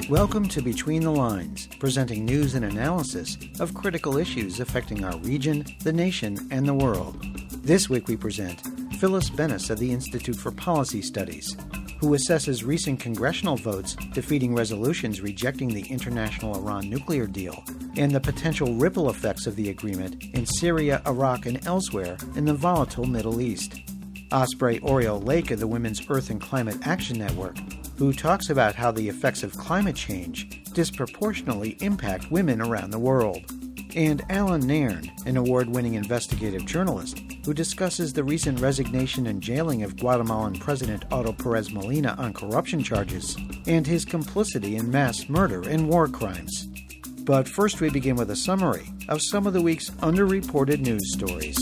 Welcome to Between the Lines, presenting news and analysis of critical issues affecting our region, the nation, and the world. This week we present Phyllis Bennis of the Institute for Policy Studies, who assesses recent congressional votes defeating resolutions rejecting the international Iran nuclear deal and the potential ripple effects of the agreement in Syria, Iraq, and elsewhere in the volatile Middle East. Osprey Oriole Lake of the Women's Earth and Climate Action Network, who talks about how the effects of climate change disproportionately impact women around the world. And Alan Nairn, an award-winning investigative journalist, who discusses the recent resignation and jailing of Guatemalan President Otto Perez Molina on corruption charges and his complicity in mass murder and war crimes. But first we begin with a summary of some of the week's underreported news stories.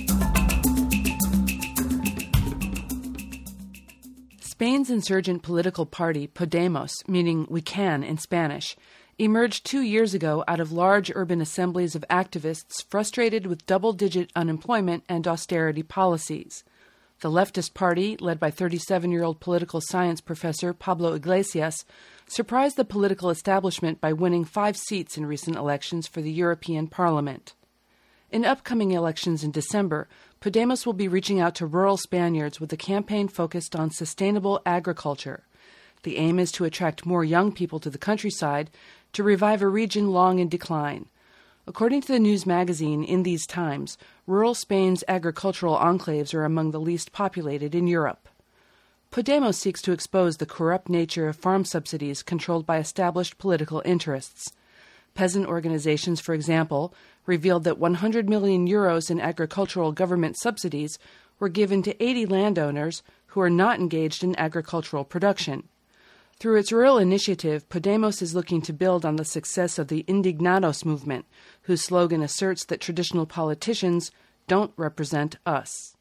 Spain's insurgent political party, Podemos, meaning we can in Spanish, emerged 2 years ago out of large urban assemblies of activists frustrated with double-digit unemployment and austerity policies. The leftist party, led by 37-year-old political science professor Pablo Iglesias, surprised the political establishment by winning 5 seats in recent elections for the European Parliament. In upcoming elections in December, Podemos will be reaching out to rural Spaniards with a campaign focused on sustainable agriculture. The aim is to attract more young people to the countryside to revive a region long in decline. According to the news magazine In These Times, rural Spain's agricultural enclaves are among the least populated in Europe. Podemos seeks to expose the corrupt nature of farm subsidies controlled by established political interests. Peasant organizations, for example, revealed that 100 million euros in agricultural government subsidies were given to 80 landowners who are not engaged in agricultural production. Through its rural initiative, Podemos is looking to build on the success of the Indignados movement, whose slogan asserts that traditional politicians don't represent us.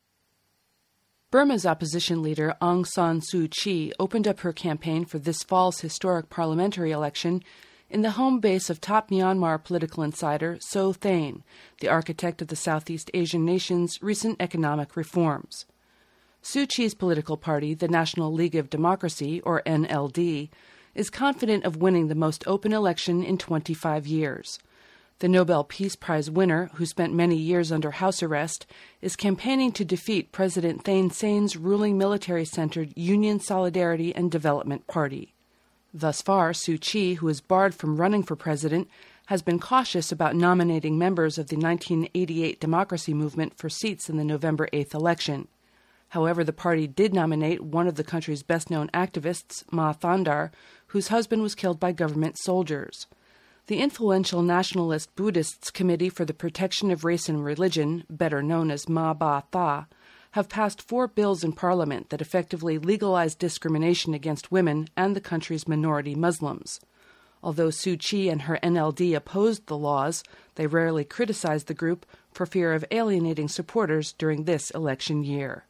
Burma's opposition leader Aung San Suu Kyi opened up her campaign for this fall's historic parliamentary election in the home base of top Myanmar political insider So Thein, the architect of the Southeast Asian nation's recent economic reforms. Suu Kyi's political party, the National League of Democracy, or NLD, is confident of winning the most open election in 25 years. The Nobel Peace Prize winner, who spent many years under house arrest, is campaigning to defeat President Thein Sein's ruling military-centered Union Solidarity and Development Party. Thus far, Suu Kyi, who is barred from running for president, has been cautious about nominating members of the 1988 democracy movement for seats in the November 8th election. However, the party did nominate one of the country's best-known activists, Ma Thandar, whose husband was killed by government soldiers. The influential Nationalist Buddhists Committee for the Protection of Race and Religion, better known as Ma Ba Tha, have passed 4 bills in Parliament that effectively legalize discrimination against women and the country's minority Muslims. Although Suu Kyi and her NLD opposed the laws, they rarely criticized the group for fear of alienating supporters during this election year.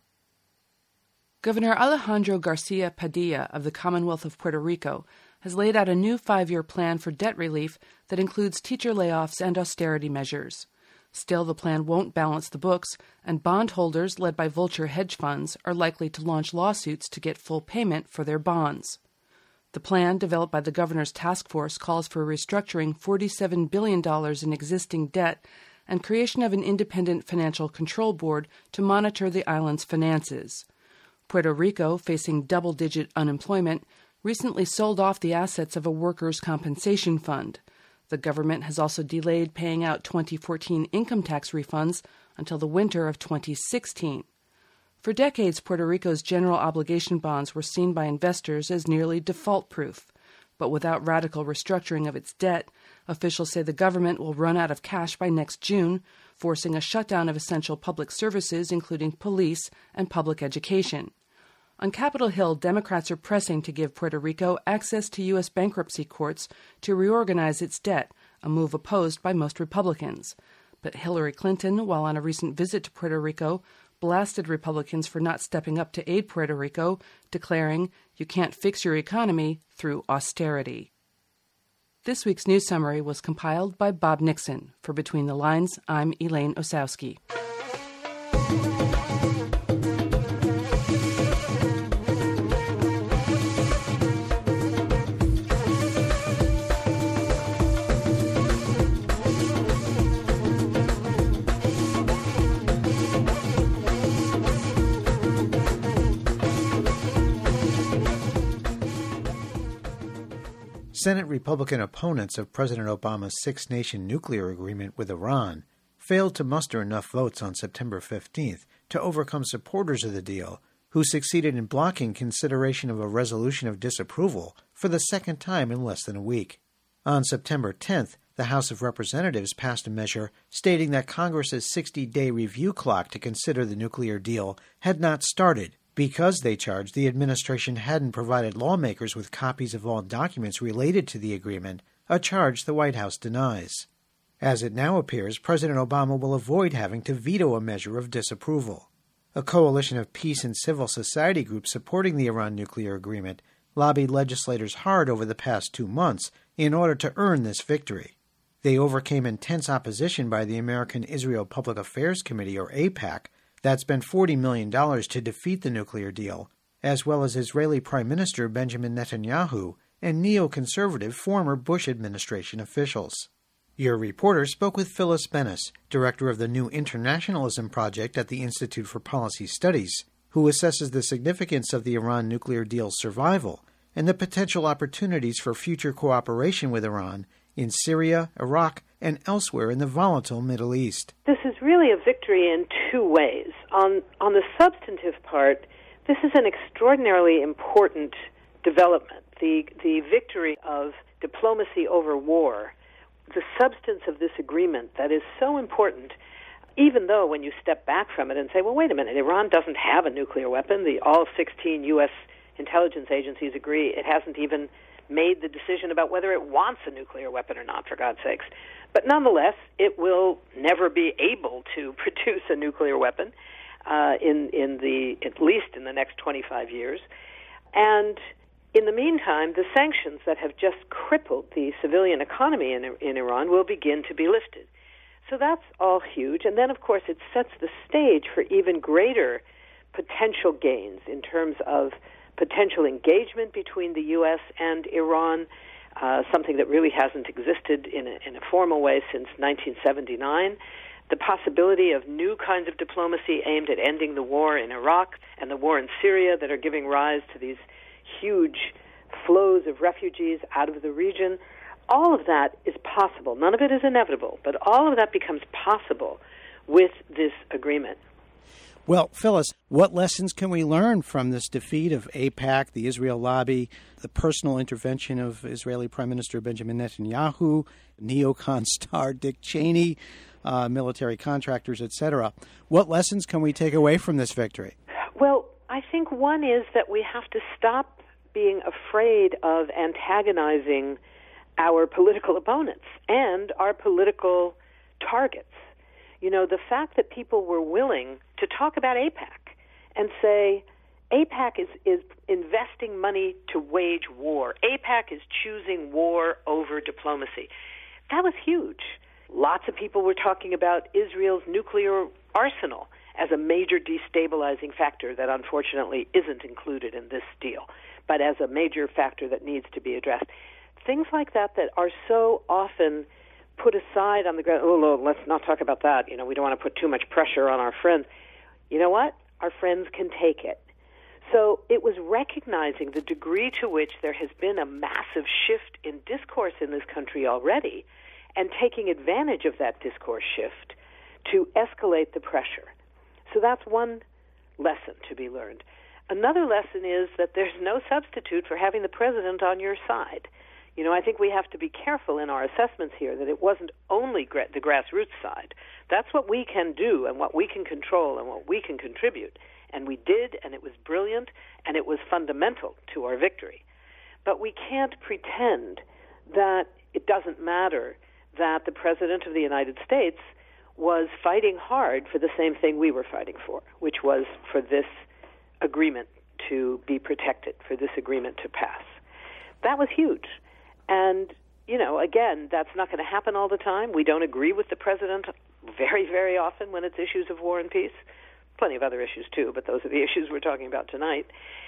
Governor Alejandro Garcia Padilla of the Commonwealth of Puerto Rico has laid out a new 5-year plan for debt relief that includes teacher layoffs and austerity measures. Still, the plan won't balance the books, and bondholders led by vulture hedge funds are likely to launch lawsuits to get full payment for their bonds. The plan, developed by the governor's task force, calls for restructuring $47 billion in existing debt and creation of an independent financial control board to monitor the island's finances. Puerto Rico, facing double-digit unemployment, recently sold off the assets of a workers' compensation fund. The government has also delayed paying out 2014 income tax refunds until the winter of 2016. For decades, Puerto Rico's general obligation bonds were seen by investors as nearly default-proof. But without radical restructuring of its debt, officials say the government will run out of cash by next June, forcing a shutdown of essential public services, including police and public education. On Capitol Hill, Democrats are pressing to give Puerto Rico access to U.S. bankruptcy courts to reorganize its debt, a move opposed by most Republicans. But Hillary Clinton, while on a recent visit to Puerto Rico, blasted Republicans for not stepping up to aid Puerto Rico, declaring, "You can't fix your economy through austerity." This week's news summary was compiled by Bob Nixon. For Between the Lines, I'm Elaine Osowski. Senate Republican opponents of President Obama's six-nation nuclear agreement with Iran failed to muster enough votes on September 15th to overcome supporters of the deal, who succeeded in blocking consideration of a resolution of disapproval for the second time in less than a week. On September 10th, the House of Representatives passed a measure stating that Congress's 60-day review clock to consider the nuclear deal had not started because, they charged, the administration hadn't provided lawmakers with copies of all documents related to the agreement, a charge the White House denies. As it now appears, President Obama will avoid having to veto a measure of disapproval. A coalition of peace and civil society groups supporting the Iran nuclear agreement lobbied legislators hard over the past 2 months in order to earn this victory. They overcame intense opposition by the American Israel Public Affairs Committee, or AIPAC, that spent $40 million to defeat the nuclear deal, as well as Israeli Prime Minister Benjamin Netanyahu and neoconservative former Bush administration officials. Your reporter spoke with Phyllis Bennis, director of the New Internationalism Project at the Institute for Policy Studies, who assesses the significance of the Iran nuclear deal's survival and the potential opportunities for future cooperation with Iran in Syria, Iraq, and elsewhere in the volatile Middle East. This is really a victory in two ways. On the substantive part, this is an extraordinarily important development. The victory of diplomacy over war, the substance of this agreement that is so important, even though when you step back from it and say, well, wait a minute, Iran doesn't have a nuclear weapon. All 16 U.S. intelligence agencies agree it hasn't even made the decision about whether it wants a nuclear weapon or not, for God's sakes. But nonetheless, it will never be able to produce a nuclear weapon at least in the next 25 years. And in the meantime, the sanctions that have just crippled the civilian economy in Iran will begin to be lifted. So that's all huge. And then, of course, it sets the stage for even greater potential gains in terms of potential engagement between the U.S. and Iran, something that really hasn't existed in a formal way since 1979. The possibility of new kinds of diplomacy aimed at ending the war in Iraq and the war in Syria that are giving rise to these huge flows of refugees out of the region. All of that is possible. None of it is inevitable, but all of that becomes possible with this agreement. Well, Phyllis, what lessons can we learn from this defeat of AIPAC, the Israel lobby, the personal intervention of Israeli Prime Minister Benjamin Netanyahu, neocon star Dick Cheney, military contractors, etc.? What lessons can we take away from this victory? Well, I think one is that we have to stop being afraid of antagonizing our political opponents and our political targets. You know, the fact that people were willing to talk about AIPAC and say, AIPAC is investing money to wage war. AIPAC is choosing war over diplomacy. That was huge. Lots of people were talking about Israel's nuclear arsenal as a major destabilizing factor that unfortunately isn't included in this deal, but as a major factor that needs to be addressed. Things like that are so often put aside on the ground. Oh, no, let's not talk about that. You know, we don't want to put too much pressure on our friends. You know what? Our friends can take it. So it was recognizing the degree to which there has been a massive shift in discourse in this country already and taking advantage of that discourse shift to escalate the pressure. So that's one lesson to be learned. Another lesson is that there's no substitute for having the president on your side. You know, I think we have to be careful in our assessments here that it wasn't only the grassroots side. That's what we can do and what we can control and what we can contribute. And we did, and it was brilliant, and it was fundamental to our victory. But we can't pretend that it doesn't matter that the President of the United States was fighting hard for the same thing we were fighting for, which was for this agreement to be protected, for this agreement to pass. That was huge. And, you know, again, that's not going to happen all the time. We don't agree with the president very, very often when it's issues of war and peace. Plenty of other issues, too, but those are the issues we're talking about tonight.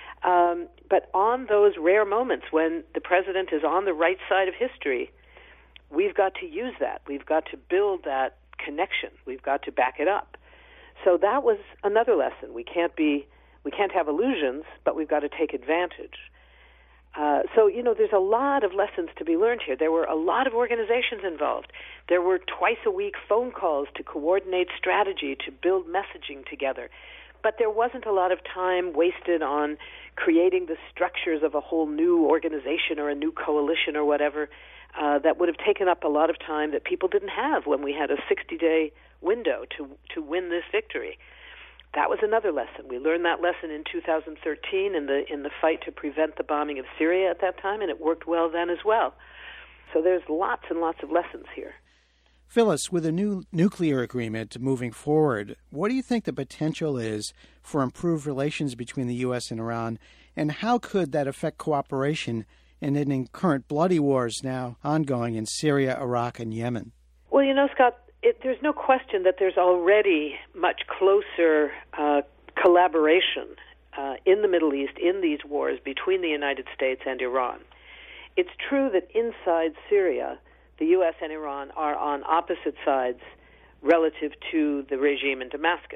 But on those rare moments when the president is on the right side of history, we've got to use that. We've got to build that connection. We've got to back it up. So that was another lesson. We can't have illusions, but we've got to take advantage. So, there's a lot of lessons to be learned here. There were a lot of organizations involved. There were twice-a-week phone calls to coordinate strategy, to build messaging together. But there wasn't a lot of time wasted on creating the structures of a whole new organization or a new coalition or whatever that would have taken up a lot of time that people didn't have when we had a 60-day window to win this victory. That was another lesson. We learned that lesson in 2013 in the fight to prevent the bombing of Syria at that time, and it worked well then as well. So there's lots and lots of lessons here. Phyllis, with a new nuclear agreement moving forward, what do you think the potential is for improved relations between the U.S. and Iran, and how could that affect cooperation in ending current bloody wars now ongoing in Syria, Iraq, and Yemen? Well, Scott, there's no question that there's already much closer collaboration in the Middle East in these wars between the United States and Iran. It's true that inside Syria, the U.S. and Iran are on opposite sides relative to the regime in Damascus.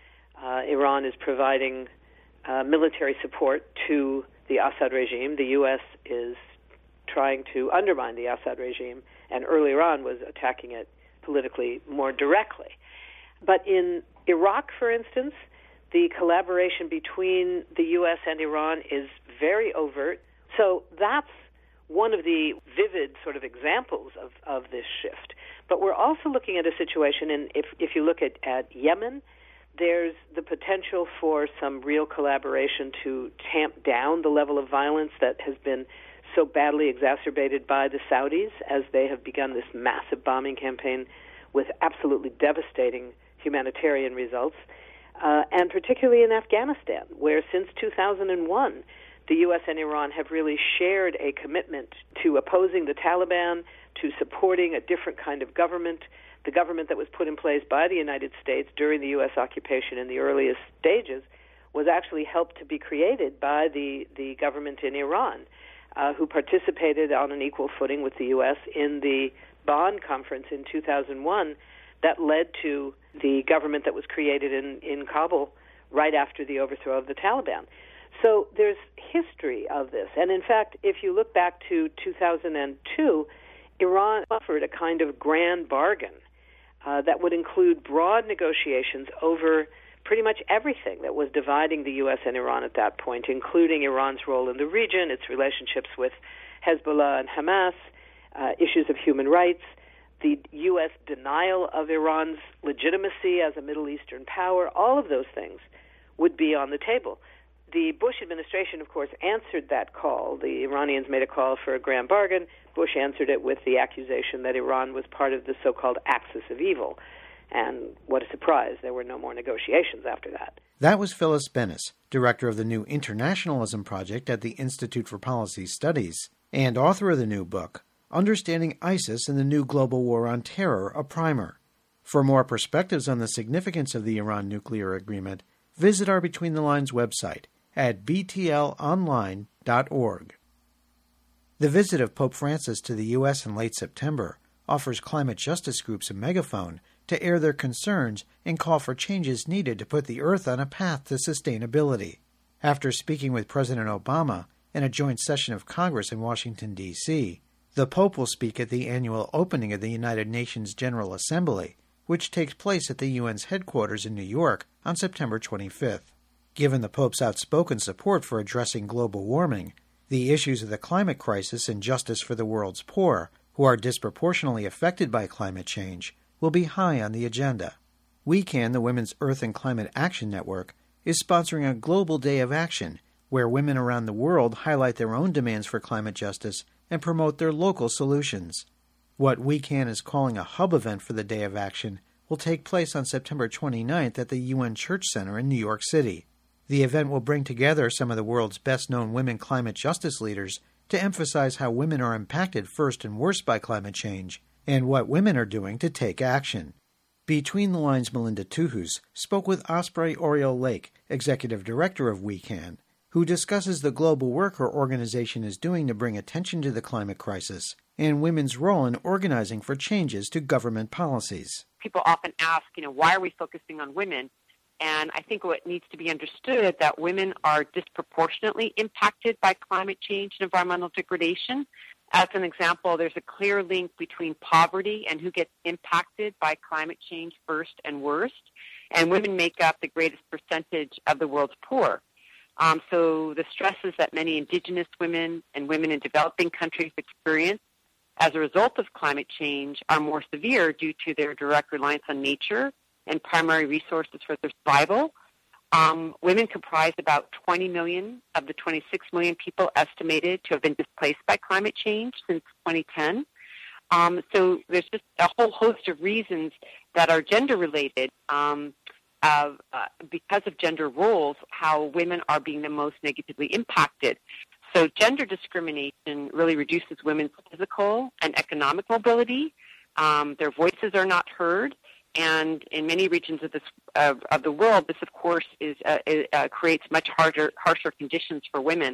Iran is providing military support to the Assad regime. The U.S. is trying to undermine the Assad regime, and earlier on was attacking it politically more directly. But in Iraq, for instance, the collaboration between the U.S. and Iran is very overt. So that's one of the vivid sort of examples of this shift. But we're also looking at a situation, and if you look at Yemen, there's the potential for some real collaboration to tamp down the level of violence that has been so badly exacerbated by the Saudis as they have begun this massive bombing campaign with absolutely devastating humanitarian results, and particularly in Afghanistan, where since 2001, the U.S. and Iran have really shared a commitment to opposing the Taliban, to supporting a different kind of government. The government that was put in place by the United States during the U.S. occupation in the earliest stages was actually helped to be created by the government in Iran, who participated on an equal footing with the U.S. in the Bonn Conference in 2001 that led to the government that was created in Kabul right after the overthrow of the Taliban. So there's history of this. And in fact, if you look back to 2002, Iran offered a kind of grand bargain that would include broad negotiations over pretty much everything that was dividing the U.S. and Iran at that point, including Iran's role in the region, its relationships with Hezbollah and Hamas, issues of human rights, the U.S. denial of Iran's legitimacy as a Middle Eastern power. All of those things would be on the table. The Bush administration, of course, answered that call. The Iranians made a call for a grand bargain. Bush answered it with the accusation that Iran was part of the so-called axis of evil. And what a surprise, there were no more negotiations after that. That was Phyllis Bennis, director of the new Internationalism Project at the Institute for Policy Studies, and author of the new book, Understanding ISIS and the New Global War on Terror, a Primer. For more perspectives on the significance of the Iran nuclear agreement, visit our Between the Lines website at btlonline.org. The visit of Pope Francis to the U.S. in late September offers climate justice groups a megaphone to air their concerns and call for changes needed to put the Earth on a path to sustainability. After speaking with President Obama in a joint session of Congress in Washington, D.C., the Pope will speak at the annual opening of the United Nations General Assembly, which takes place at the UN's headquarters in New York on September 25th. Given the Pope's outspoken support for addressing global warming, the issues of the climate crisis and justice for the world's poor, who are disproportionately affected by climate change, will be high on the agenda. WeCan, the Women's Earth and Climate Action Network, is sponsoring a global day of action where women around the world highlight their own demands for climate justice and promote their local solutions. What WeCan is calling a hub event for the Day of Action will take place on September 29th at the UN Church Center in New York City. The event will bring together some of the world's best-known women climate justice leaders to emphasize how women are impacted first and worst by climate change and what women are doing to take action. Between the Lines' Melinda Tuhus spoke with Osprey Oriole Lake, Executive Director of WeCan, who discusses the global work her organization is doing to bring attention to the climate crisis and women's role in organizing for changes to government policies. People often ask, why are we focusing on women? And I think what needs to be understood that women are disproportionately impacted by climate change and environmental degradation. As an example, there's a clear link between poverty and who gets impacted by climate change first and worst. And women make up the greatest percentage of the world's poor. So the stresses that many Indigenous women and women in developing countries experience as a result of climate change are more severe due to their direct reliance on nature and primary resources for their survival. Women comprise about 20 million of the 26 million people estimated to have been displaced by climate change since 2010. So there's just a whole host of reasons that are gender-related because of gender roles, how women are being the most negatively impacted. So gender discrimination really reduces women's physical and economic mobility. Their voices are not heard. And in many regions of the world, this, of course, creates much harsher conditions for women.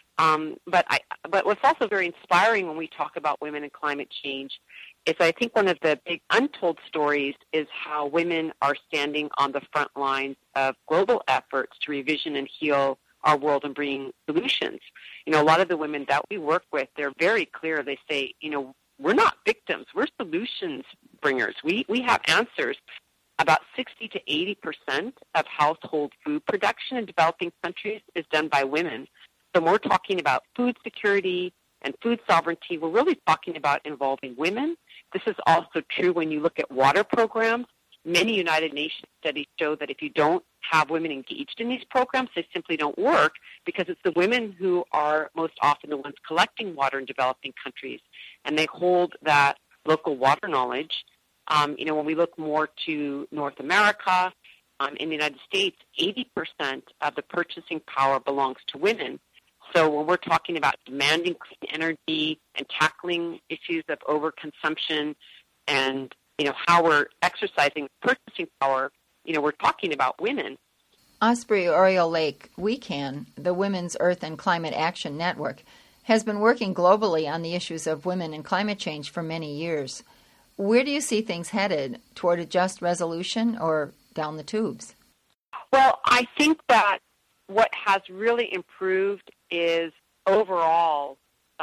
But what's also very inspiring when we talk about women and climate change is I think one of the big untold stories is how women are standing on the front lines of global efforts to revision and heal our world and bring solutions. You know, a lot of the women that we work with, they're very clear. They say, you know, we're not victims. We're solutions bringers. We have answers. About 60 to 80% of household food production in developing countries is done by women. So when we're talking about food security and food sovereignty, we're really talking about involving women. This is also true when you look at water programs. Many United Nations studies show that if you don't have women engaged in these programs, they simply don't work because it's the women who are most often the ones collecting water in developing countries, and they hold that local water knowledge. You know, when we look more to North America, in the United States, 80% of the purchasing power belongs to women. So when we're talking about demanding clean energy and tackling issues of overconsumption and, you know, how we're exercising purchasing power, you know, we're talking about women. Osprey Oriole Lake WECAN, the Women's Earth and Climate Action Network, has been working globally on the issues of women and climate change for many years. Where do you see things headed? Toward a just resolution or down the tubes? Well, I think that what has really improved is overall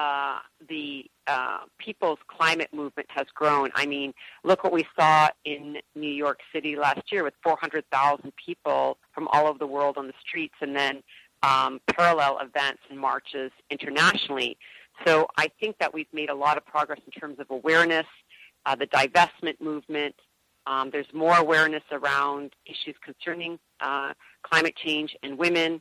the people's climate movement has grown. I mean, look what we saw in New York City last year with 400,000 people from all over the world on the streets, and then parallel events and marches internationally. So I think that we've made a lot of progress in terms of awareness, the divestment movement. There's more awareness around issues concerning climate change and women.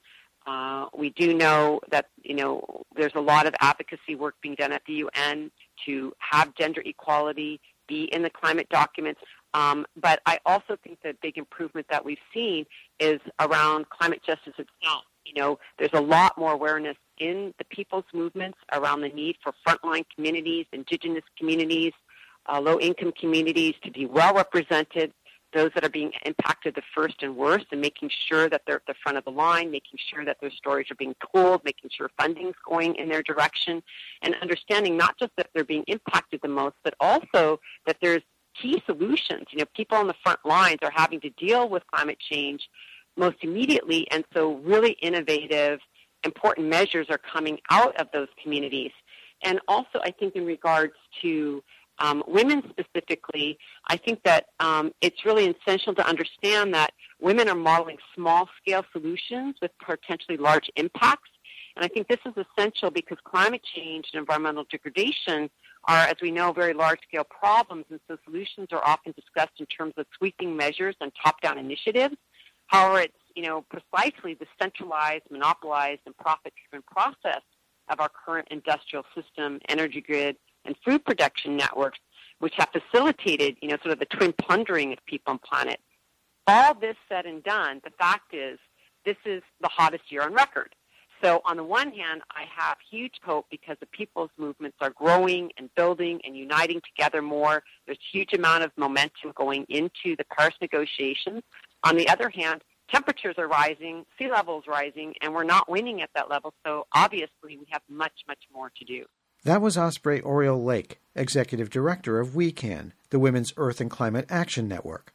We do know that, you know, there's a lot of advocacy work being done at the UN to have gender equality be in the climate documents. But I also think the big improvement that we've seen is around climate justice itself. You know, there's a lot more awareness in the people's movements around the need for frontline communities, indigenous communities, low-income communities to be well represented, those that are being impacted the first and worst, and making sure that they're at the front of the line, making sure that their stories are being told, making sure funding's going in their direction, and understanding not just that they're being impacted the most, but also that there's key solutions. You know, people on the front lines are having to deal with climate change most immediately, and so really innovative, important measures are coming out of those communities. And also, I think in regards to women specifically, I think that it's really essential to understand that women are modeling small-scale solutions with potentially large impacts. And I think this is essential because climate change and environmental degradation are, as we know, very large-scale problems, and so solutions are often discussed in terms of sweeping measures and top-down initiatives. However, it's, you know, precisely the centralized, monopolized, and profit-driven process of our current industrial system, energy grid, and food production networks, which have facilitated, you know, sort of the twin plundering of people and planet. All this said and done, the fact is this is the hottest year on record. So on the one hand, I have huge hope because the people's movements are growing and building and uniting together more. There's a huge amount of momentum going into the Paris negotiations. On the other hand, temperatures are rising, sea levels rising, and we're not winning at that level. So obviously we have much, much more to do. That was Osprey Oriole Lake, Executive Director of WECAN, the Women's Earth and Climate Action Network.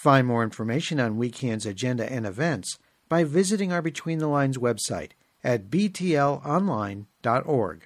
Find more information on WeCan's agenda and events by visiting our Between the Lines website at btlonline.org.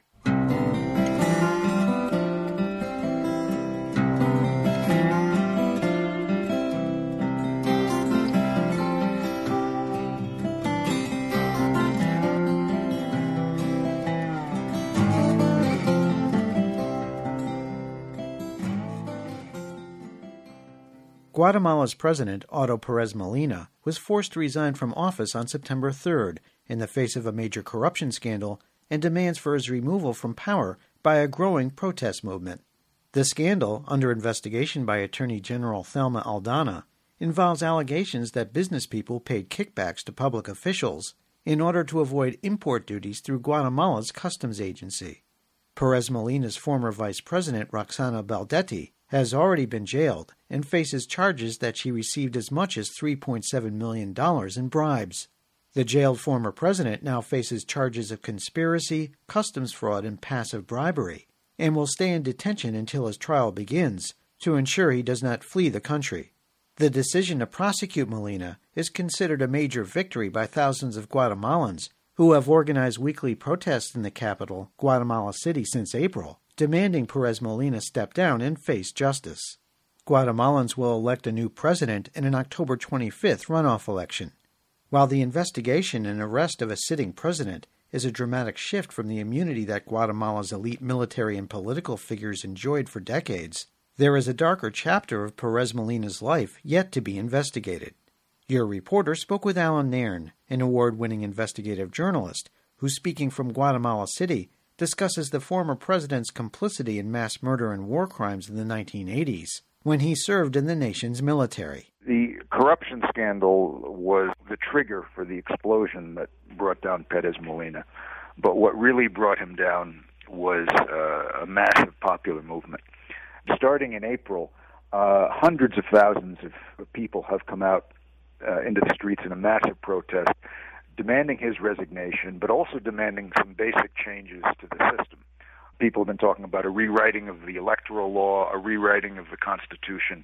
Guatemala's president, Otto Perez Molina, was forced to resign from office on September 3rd in the face of a major corruption scandal and demands for his removal from power by a growing protest movement. The scandal, under investigation by Attorney General Thelma Aldana, involves allegations that business people paid kickbacks to public officials in order to avoid import duties through Guatemala's customs agency. Perez Molina's former vice president, Roxana Baldetti, has already been jailed and faces charges that she received as much as $3.7 million in bribes. The jailed former president now faces charges of conspiracy, customs fraud, and passive bribery, and will stay in detention until his trial begins to ensure he does not flee the country. The decision to prosecute Molina is considered a major victory by thousands of Guatemalans who have organized weekly protests in the capital, Guatemala City, since April, demanding Perez Molina step down and face justice. Guatemalans will elect a new president in an October 25th runoff election. While the investigation and arrest of a sitting president is a dramatic shift from the immunity that Guatemala's elite military and political figures enjoyed for decades, there is a darker chapter of Perez Molina's life yet to be investigated. Your reporter spoke with Alan Nairn, an award-winning investigative journalist, who, speaking from Guatemala City, discusses the former president's complicity in mass murder and war crimes in the 1980s, when he served in the nation's military. The corruption scandal was the trigger for the explosion that brought down Perez Molina. But what really brought him down was a massive popular movement. Starting in April, hundreds of thousands of people have come out into the streets in a massive protest, demanding his resignation, but also demanding some basic changes to the system. People have been talking about a rewriting of the electoral law, a rewriting of the Constitution.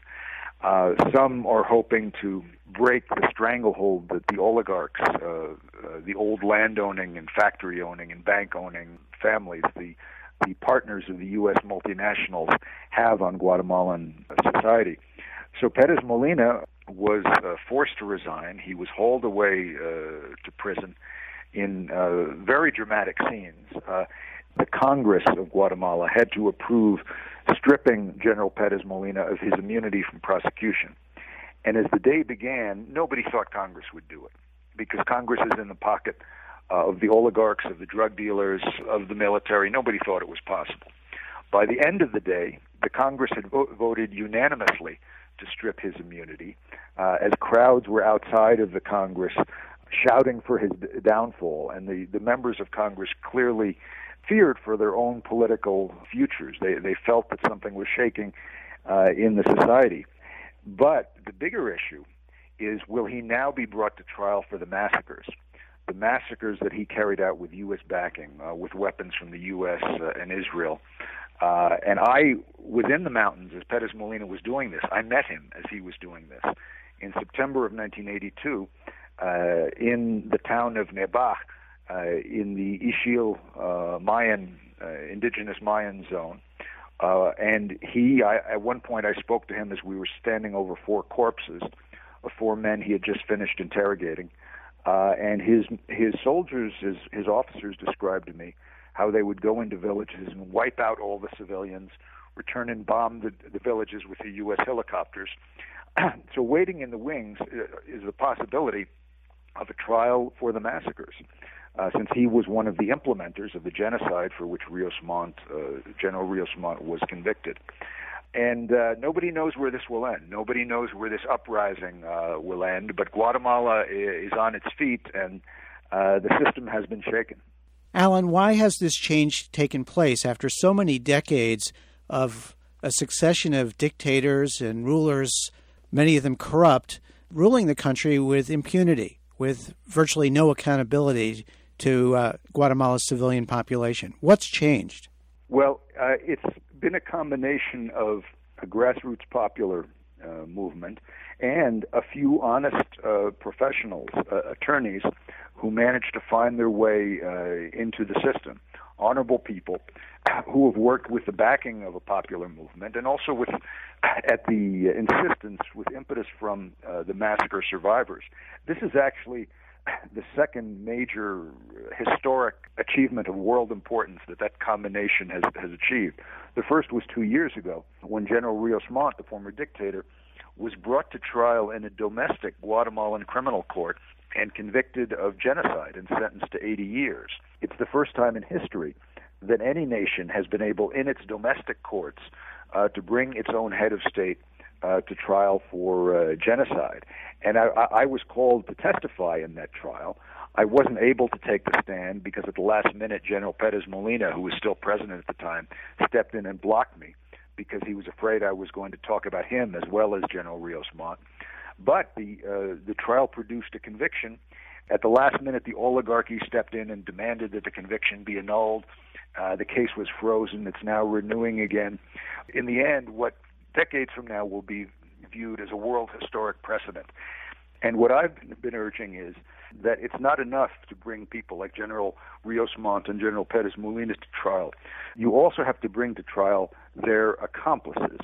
Some are hoping to break the stranglehold that the oligarchs, the old landowning and factory-owning and bank-owning families, the partners of the U.S. multinationals have on Guatemalan society. So Perez Molina was forced to resign. He was hauled away to prison in very dramatic scenes. The Congress of Guatemala had to approve stripping General Perez Molina of his immunity from prosecution. And as the day began, nobody thought Congress would do it, because Congress is in the pocket of the oligarchs, of the drug dealers, of the military. Nobody thought it was possible. By the end of the day, the Congress had voted unanimously to strip his immunity, as crowds were outside of the Congress shouting for his downfall, and the members of Congress clearly feared for their own political futures. They felt that something was shaking in the society. But the bigger issue is, will he now be brought to trial for the massacres that he carried out with U.S. backing, with weapons from the U.S. And Israel? And I was in the mountains as Perez Molina was doing this. I met him as he was doing this. In September of 1982, in the town of Nebach, in the Ixil Mayan, indigenous Mayan zone. And at one point I spoke to him as we were standing over 4 corpses of 4 men he had just finished interrogating. And his soldiers, his officers described to me how they would go into villages and wipe out all the civilians, return and bomb the villages with the U.S. helicopters. So waiting in the wings is the possibility of a trial for the massacres, since he was one of the implementers of the genocide for which General Rios Montt was convicted. And nobody knows where this will end. Nobody knows where this uprising will end, but Guatemala is on its feet, and the system has been shaken. Alan, why has this change taken place after so many decades of a succession of dictators and rulers, many of them corrupt, ruling the country with impunity, with virtually no accountability to Guatemala's civilian population? What's changed? Well, it's been a combination of a grassroots popular movement and a few honest professionals, attorneys, who managed to find their way into the system. Honorable people who have worked with the backing of a popular movement and also with, at the insistence, with impetus from the massacre survivors. This is actually the second major historic achievement of world importance that combination has achieved. The first was 2 years ago when General Rios Montt, the former dictator, was brought to trial in a domestic Guatemalan criminal court and convicted of genocide and sentenced to 80 years. It's the first time in history that any nation has been able, in its domestic courts, to bring its own head of state to trial for genocide. And I was called to testify in that trial. I wasn't able to take the stand because at the last minute, General Perez Molina, who was still president at the time, stepped in and blocked me because he was afraid I was going to talk about him as well as General Rios Montt. But the trial produced a conviction. At the last minute, the oligarchy stepped in and demanded that the conviction be annulled. The case was frozen. It's now renewing again. In the end, what decades from now will be viewed as a world historic precedent. And what I've been urging is that it's not enough to bring people like General Rios Montt and General Perez Molina to trial. You also have to bring to trial their accomplices,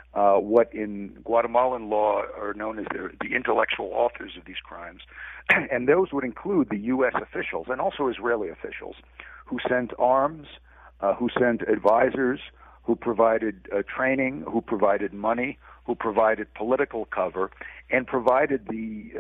what in Guatemalan law are known as the intellectual authors of these crimes. And those would include the U.S. officials and also Israeli officials who sent arms, who sent advisors, who provided training, who provided money, who provided political cover, and provided the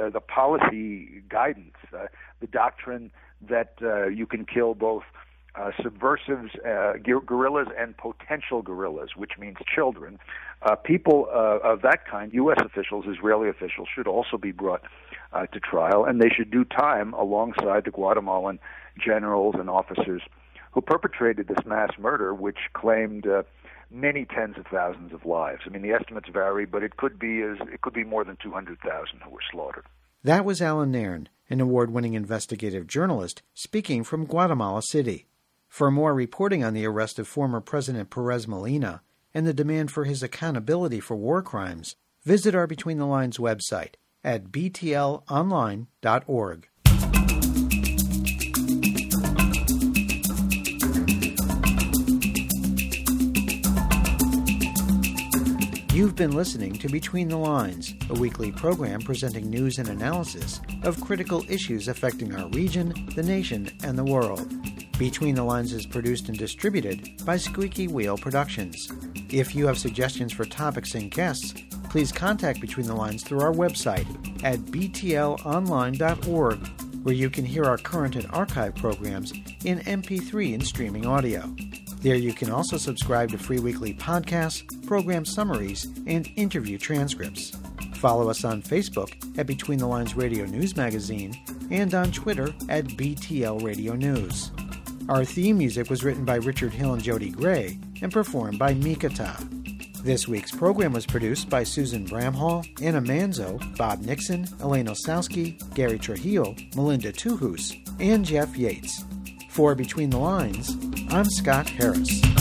policy guidance, the doctrine that you can kill both subversives, guerrillas, and potential guerrillas, which means children. People of that kind, U.S. officials, Israeli officials, should also be brought to trial, and they should do time alongside the Guatemalan generals and officers who perpetrated this mass murder, which claimed many tens of thousands of lives. I mean, the estimates vary, but it could be more than 200,000 who were slaughtered. That was Alan Nairn, an award-winning investigative journalist, speaking from Guatemala City. For more reporting on the arrest of former President Perez Molina and the demand for his accountability for war crimes, visit our Between the Lines website at btlonline.org. You've been listening to Between the Lines, a weekly program presenting news and analysis of critical issues affecting our region, the nation, and the world. Between the Lines is produced and distributed by Squeaky Wheel Productions. If you have suggestions for topics and guests, please contact Between the Lines through our website at btlonline.org, where you can hear our current and archive programs in MP3 and streaming audio. There you can also subscribe to free weekly podcasts, program summaries, and interview transcripts. Follow us on Facebook at Between the Lines Radio News Magazine and on Twitter at BTL Radio News. Our theme music was written by Richard Hill and Jody Gray and performed by Mikata. This week's program was produced by Susan Bramhall, Anna Manzo, Bob Nixon, Elena Osowski, Gary Trujillo, Melinda Tuhus, and Jeff Yates. For Between the Lines, I'm Scott Harris.